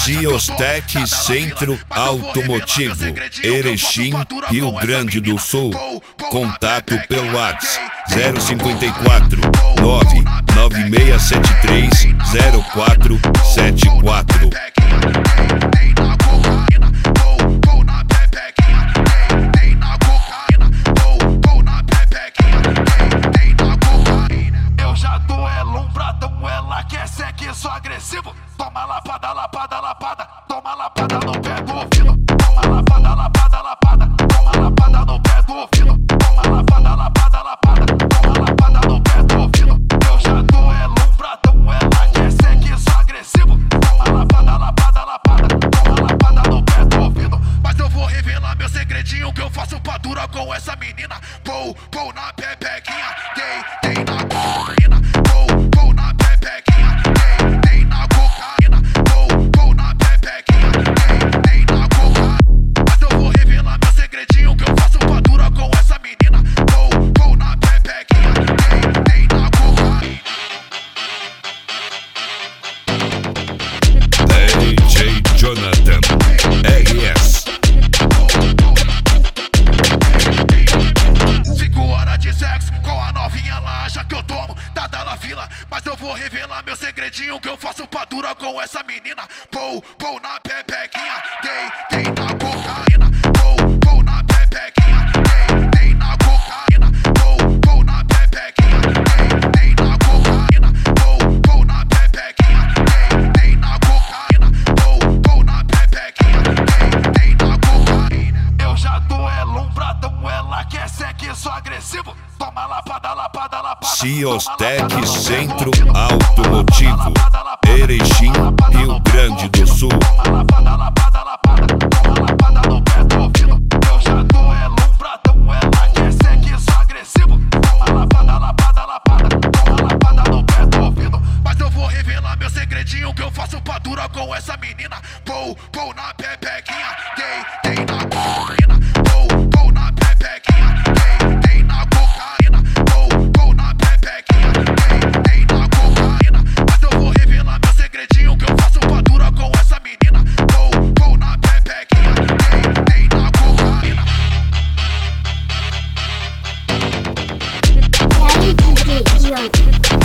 Ciostec Centro Automotivo, Erechim, Rio Grande do Sul. Contato pelo WhatsApp 054 99673 0474. Sou agressivo, toma lapada, lapada, lapada, toma lapada no pé do ouvido, toma lapada, lapada, lapada, toma lapada no pé do ouvido, toma lapada, lapada, lapada, toma lapada no pé do ouvido. Eu já tô lumbradão, ela quer ser que sou agressivo, toma lapada, lapada, lapada, toma lapada no pé do ouvido. Mas eu vou revelar meu segredinho que eu faço pra dura com essa menina. Pou, pou na pepequinha, dei, dei na cocaína, pou, pou na pepequinha. Jonathan RS. 5 horas de sexo com a novinha lá, acha que eu tomo, dada na fila. Mas eu vou revelar meu segredinho que eu faço pra dura com essa menina. Pou, pou na pepequinha, dei, dei na cocaína. Pou, pou na pepequinha, dei, dei na cocaína. Pou, pou na pepequinha, dei, dei na cocaína. Pou, pou na pepequinha, dei, dei na cocaína. Pou, pou na pepequinha, dei, dei na cocaína. Eu já tô lumbradão, ela quer ser que sou agressivo. Toma lapada, lapada, lapada. Ciostec Centro Automotivo, Erechim, Rio Grande do Sul. Toma lapada, lapada, lapada, toma lapada no pé do ouvido. Eu já tô lumbradão, ela quer ser que sou agressivo. Toma lapada, lapada, lapada, toma lapada no pé do ouvido. Mas eu vou revelar meu segredinho que eu faço pra dura com essa menina. Pou, pou na pepequinha, dei, dei na cocaína. Pou, pou na pepequinha, dei, dei na cocaína. Pou, pou na pepequinha, dei, dei na cocaína. Mas eu vou revelar meu segredinho que eu faço pra dura com essa menina. Pou, pou na pepequinha, dei, dei na cocaína. Hey, DJ Jonathan.